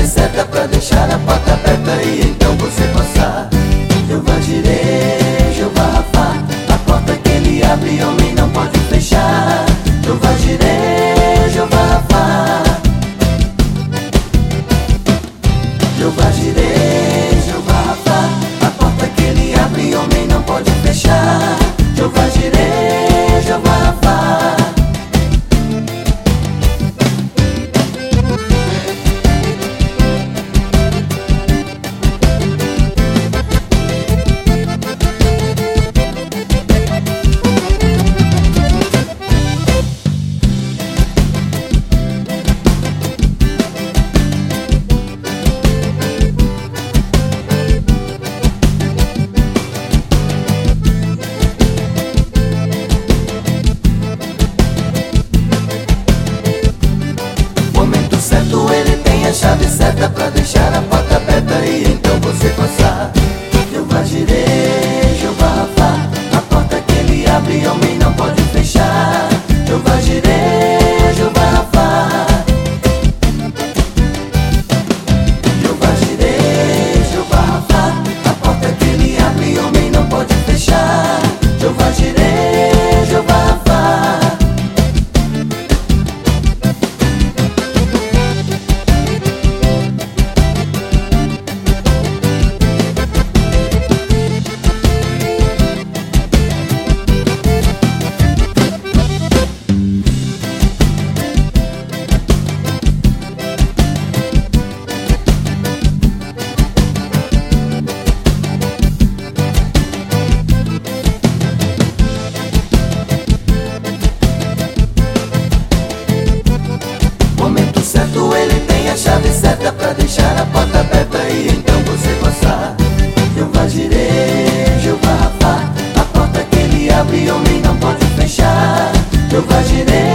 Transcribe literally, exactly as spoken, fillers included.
chave certa pra deixar a porta aberta e então você passar. Jeová Jireh, Jeová Rafá, a porta que ele abre homem não pode fechar. Jeová Jireh, Jeová Rafá, Jeová Jireh, Jeová Rafá, a porta que ele abre homem não pode fechar. Jeová Jireh, Jeová Rafá. Ele tem a chave certa pra deixar a porta aberta e então você passar. Jeová Jireh, Jeová Rafá, a porta que ele abre homem não pode fechar. Jeová Jireh, Jeová Rafá, Jeová Jireh, Jeová Rafá, a porta que ele abre homem não pode fechar. Jeová Jireh, Jeová Rafá. Ele tem a chave certa pra deixar a porta aberta e então você passar. Jeová Jireh, Jeová Rafá, a porta que ele abre homem não pode fechar. Jeová Jireh.